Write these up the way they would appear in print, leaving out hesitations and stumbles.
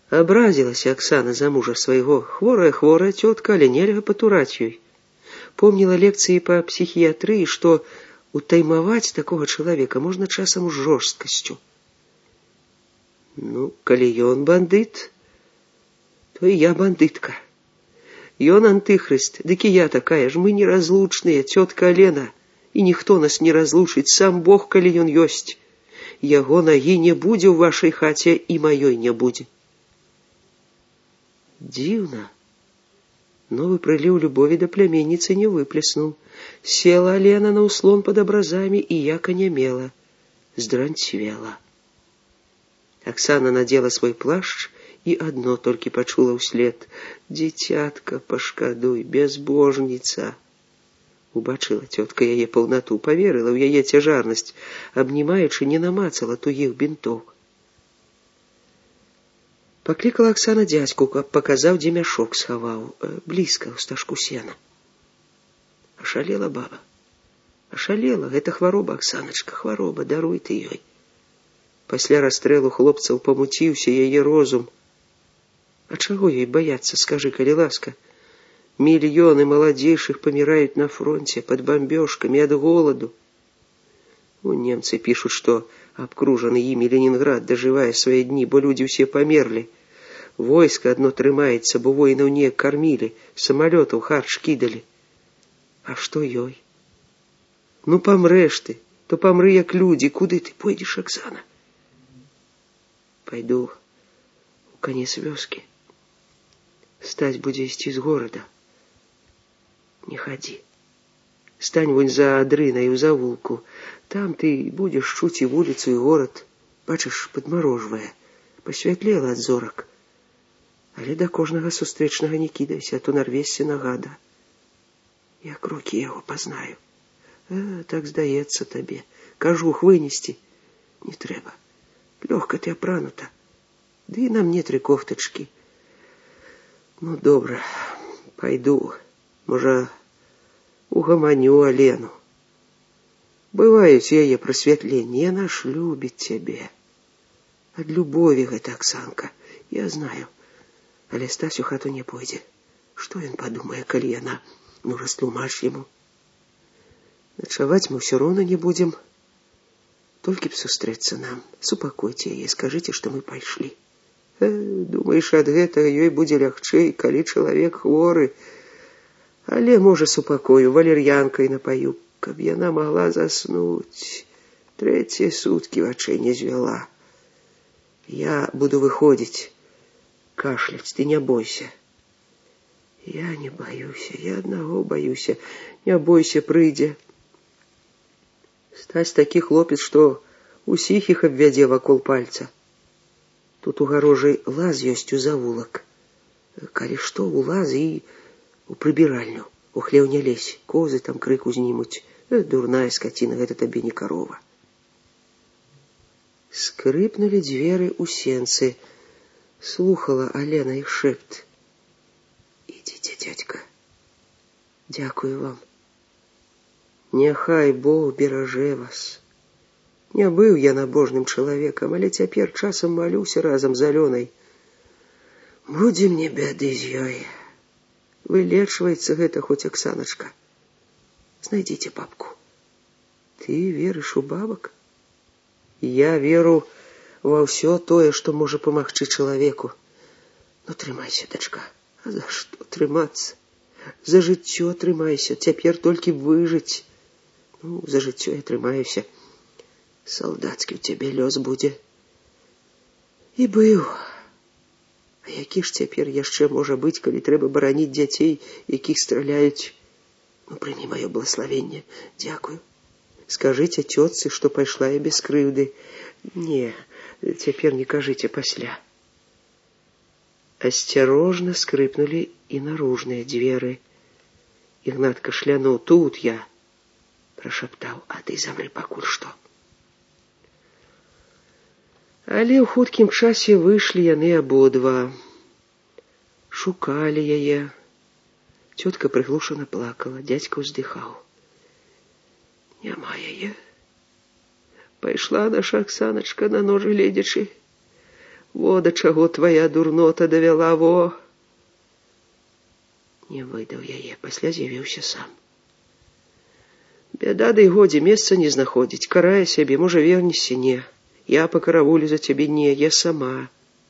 Абразілася Аксана за мужа свайго. Хворая цётка, але нельга патураць ёй. Помніла лекцыі па псіхіятрыі, што утаймаваць такога чалавека можна часам жорсткасцю. Ну, калі ён бандыт, то і я бандытка. Ён антыхрыст, дык і я такая ж, мы неразлучныя, цётка Алена, і ніхто нас не разлучыць, сам Бог, калі ён ёсць. Яго нагі не будзе ў вашай хаце, і маёй не будзе. Дзіўна. Новы прыліў любові да пляменніцы не выплеснуў. Села Алена на ўслон пад абразамі і як анямела, здранцвела. Аксана надела свой плашч і адно толькі пачула ўслед: «Дзіцятка, пашкадуй, бязбожніца». Убачыла цётка яе паўнату, паверыла ў яе цяжарнасць, абнімаючы, не намацала тугіх бінтоў. Паклікала Аксана дзядзьку, каб паказаў, дзе мяшок схаваў, блізка, ў стажку сена. Ашалела баба. Ашалела, гэта хвароба, Аксаначка, хвароба, даруй ты ёй. Пасля расстрэлу хлопцаў памуціўся яе розум. А чаго ёй баяцца, скажы, калі ласка? Мільёны маладзейшых паміраюць на фронте пад бамбёжкамі ад голаду. Немцы пішуць, што абкружаны імі Ленінград дажывае свае дні, бо людзі ўсе памерлі. Войска адно трымаецца, бо воінаў неяк кармілі, самалётаў харч кідалі. А што ёй? Ну памрэш ты, то памры як людзі. Куды ты пойдзеш, Аксана? Пайду у канец вёскі. Стаць будзе ісці з горада. Не хадзі. Стань вунь за адрынай у завулку. Там ты будзеш чуць і вуліцу, і горад. Бачыш, падмарожвае. Пасвятлела ад зорак. Але да кожнага сустрэчнага не кідайся, а то нарвешся на гада. Я крокі яго пазнаю. Так здаецца табе. Кажух вынесці не трэба. Лёгка ты апранута. Ды і на мне 3 кофтачкі. Ну, добра, пайду. Можа, угаманю Алену. Бываюць яе прасвятленні, яна ж любіць цябе. Ад любові гэта, Аксанка, я знаю. Але Стась у хату не пойдзе. Што ён падумае, калі яна, ну, растлумач яму. Начаваць мы ўсё роўна не будзем. Толькі б сустрэцца нам. Супакойце яе, скажыце, што мы пайшлі. Думаеш, ад гэтага ёй будзе лягчэй, калі чалавек хворы. Але, можа, супакою, валер'янкай напаю, каб яна магла заснуць. 3 суткі вачэй не звяла. Я буду выходзіць. Кашляць, ты не бойся. Я не баюся, я аднаго баюся. Не бойся, прыйдзе. Стась такі хлопец, што усіх іх абвядзе вакол пальца. Тут у гарожы лаз ёсць у завулак. Калі што, у лаз і у прыбіральню. У хлеў не лезь, козы там крык узнімуць. Дурная скаціна, гэта табе не карова. Скрыпнулі дзверы ў сенцы. Слухала Алена іх шэпт. Ідзіце, дзядзька. Дзякую вам. Няхай Бог беражэ вас. Не быў я набожным чалавекам, але цяпер часам малюся разам з Алёнай. Будзе мне бяды з ёй. Вылечваецца гэта хоць, Аксаначка. Знайдзіце бабку. Ты верыш у бабак? Я веру ва ўсё тое, што можа памагчы чалавеку. Ну, трымайся, дачка. А за што трымацца? За жыццё трымайся. Цяпер толькі выжыць. Ну, за жыццё я трымаюся. Салдацкі ў цябе лёс будзе. І быў. А які ж цяпер яшчэ можа быць, калі трэба бараніць дзяцей, якіх страляюць? Ну, прымі маё благаславенне. Дзякую. Скажыце цётцы, што пайшла я без крыўды. Не, цяпер не кажыце, пасля. Асцярожна скрыпнулі і наружныя дзверы. Ігнат кашлянуў. Тут я. Прашаптаў, а ты замры пакуль што. Але ў хуткім часе выйшлі яны абодва. Шукалі яе. Цётка прыглушана плакала, дзядзька ўздыхаў. Няма яе. Пайшла наша Аксаначка на ножы гледзячы. Во да чаго твая дурнота давяла, во. Не выдаў яе, пасля з'явіўся сам. Бяда, дай годзе, месца не знаходзіць, карае сябе, можа вернешся, не. Я пакаравулю за цябе, не, я сама.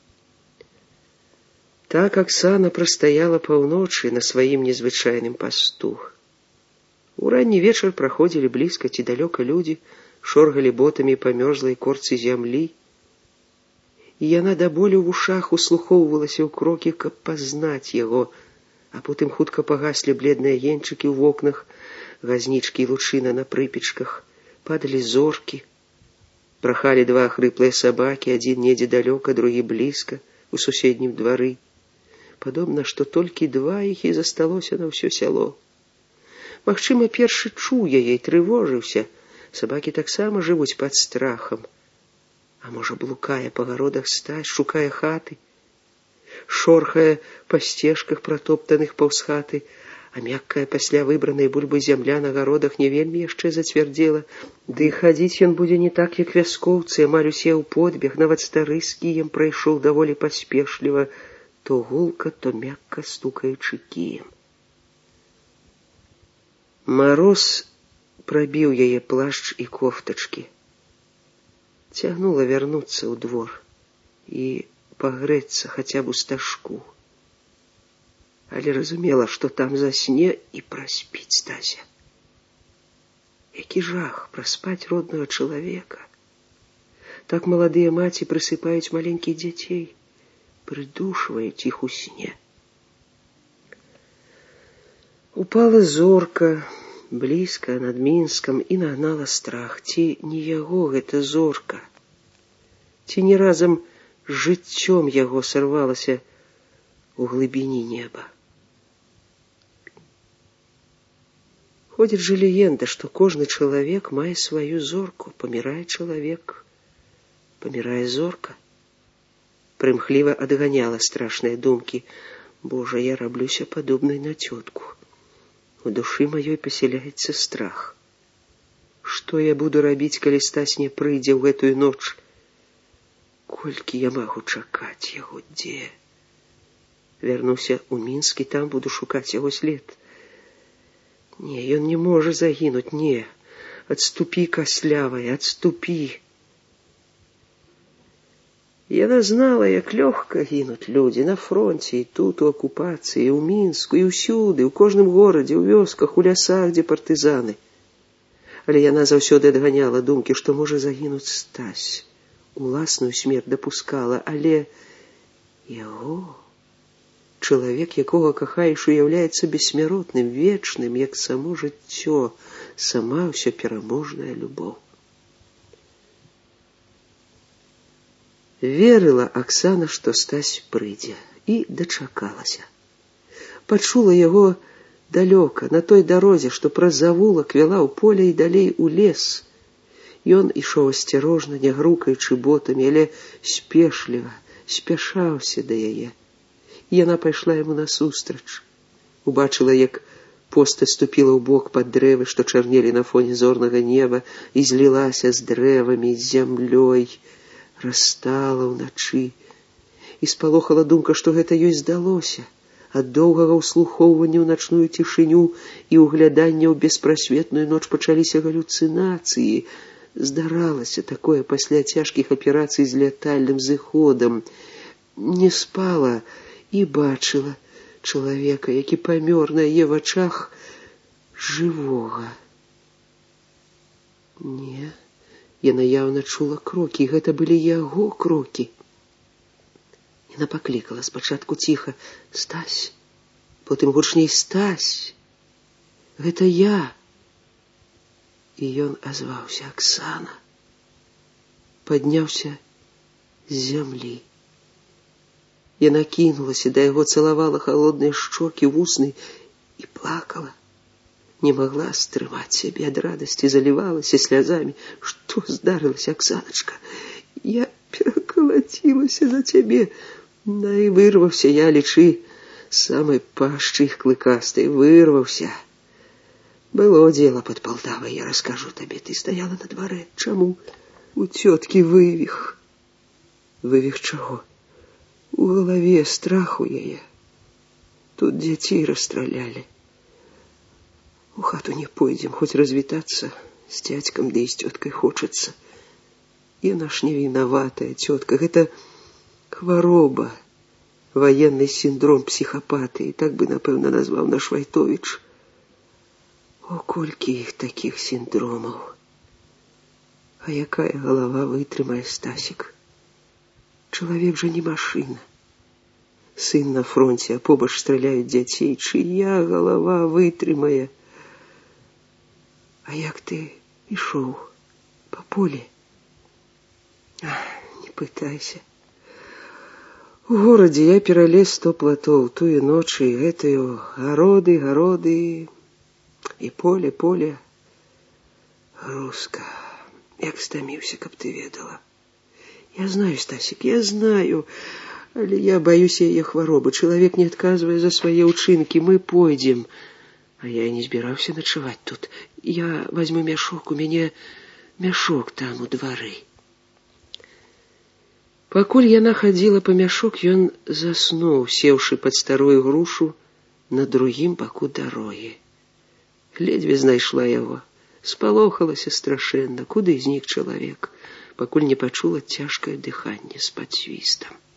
Так Аксана прастаяла паўночы на сваім незвычайным пасту. У ранні вечар праходзілі блізка ці далёка людзі, шоргалі ботамі па мёрзлай корцы зямлі, і яна да болю ў вушах услухоўвалася ў крокі, каб пазнаць яго, а потым хутка пагаслі бледныя енчыкі ў вокнах, газнічкі і лучына на прыпечках, падалі зоркі. Прахалі два хрыплыя сабакі, адзін недзе далёка, другі блізка, у суседнім двары. Падобна, што толькі два іх і засталося на ўсё сяло. Магчыма, першы чуў яе і трывожыўся. Сабакі таксама жывуць пад страхам. А можа, блукае па гародах стась, шукае хаты, шорхае па сцежках пратоптаных паўз хаты, а мяккая пасля выбранай бульбы зямля на гародах не вельмі яшчэ зацвярдзела. Ды хадзіць ён будзе не так, як вяскоўцы, амаль усе ў подбег, нават стары з кіем прайшоў даволі паспешліва, то гулка, то мякка стукаючы кіем. Мароз прабіў яе плашч і кофтачкі. Цягнула вярнуцца ў двор і пагрэцца хаця б у стажку. Але разумела, што там засне і праспіць Стася. Які жах праспаць роднага чалавека. Так маладыя маці прысыпаюць маленькіх дзяцей, прыдушваюць іх у сне. Упала зорка блізка над Мінскам і нагнала страх. Ці не яго гэта зорка? Ці не разам з жыццём яго сарвалася у глыбіні неба? Ходзіць жа легенда, што кожны чалавек мае сваю зорку. Памірае чалавек, памірае зорка. Прымхліва адганяла страшныя думкі. Божа, я раблюся падобнай на цётку. У душы маёй пасяляецца страх. Што я буду рабіць, калі Стась не прыйдзе ў гэтую ноч? Колькі я магу чакаць яго, дзе? Вярнуся ў Мінск і там буду шукаць яго след. Не, ён не можа загінуць, не. Адступі, каслявая, адступі. Яна знала, як лёгка гінуць людзі на фронце, і тут, у акупацыі, і ў Мінску, і ўсюды, у кожным горадзе, у вёсках, у лясах, дзе партызаны. Але яна заўсёды адганяла думкі, што можа загінуць Стась. Уласную смерць дапускала, але яго... Чалавек, якога кахаеш, уяўляецца бессмяротным, вечным, як само жыццё, сама ўсё пераможная любоў. Верыла Аксана, што Стась прыйдзе, і дачакалася. Пачула яго далёка, на той дарозе, што праз завулак вяла ў поле і далей у лес. Ён ішоў асцярожна, не грукаючы ботамі, але спешліва, спяшаўся да яе. Яна пайшла яму насустрач. Убачыла, як поста ступіла ў бок пад дрэвы, што чарнелі на фоне зорнага неба, і злілася з дрэвамі, з зямлёй, растала ўначы. І спалохала думка, што гэта ёй здалося. Ад доўгага ўслухоўвання ў начную цішыню і ўглядання ў беспрасветную ноч пачаліся галюцынацыі. Здаралася такое пасля цяжкіх аперацый з лятальным зыходам. Не спала і бачыла чалавека, які памёр на яе вачах, жывога. Не, яна яўна чула крокі, гэта былі яго крокі. Яна паклікала спачатку ціха: «Стась!» Потым гучней: «Стась! Гэта я!» І ён азваўся: «Аксана!» Падняўся з зямлі. Яна кінулася да яго, цалавала халодныя шчокі, вусны і плакала. Не магла стрымаць сябе ад радасці, залівалася слязамі. «Што здарылася, Аксаначка? Я перакалацілася за цябе. Да і вырваўся я, лічы, з самай пашчы іх клыкастай. Вырваўся. Было дзела пад Палтавай, я раскажу табе. Ты стаяла на дварэ. Чаму? У цёткі вывіх». «Вывіх чаго?» У галаве страх у яе. Тут дзяцей расстралялі. У хату не пойдзем, хоць развітацца з дядькам, ды і з цёткай хочацца. Яна ж не вінаватая, цётка, гэта хвароба, военный синдром психопаты, і так бы, напэўна, назваў наш Вайтовіч. О, колькі іх такіх синдромаў. А якая галава вытрымае, Стасік? Чалавек жа не машына. Сын на фронте, а побач страляюць дзяцей. Чыя галава вытрымае? А як ты ішоў? Па полі? Не пытайся. У горадзе я пералез 100 платоў, тую ноч і гэтую гароды, і поле. Руска, як стаміўся, каб ты ведала. Я знаю, Стасік, я знаю, але я баюся яе хваробы. Чалавек не адказвае за свае ўчынкі. Мы пойдзем. А я не збіраўся начаваць тут. Я возьму мяшок, у мяне мяшок там у двары. Пакуль яна хадзіла па мяшок, ён заснуў, сеўшы пад старую грушу на другім баку дарогі. Ледзьве знайшла яго. Спалохалася страшэнна, куды знік чалавек, пакуль не пачула цяжкае дыханне з-пад свістам.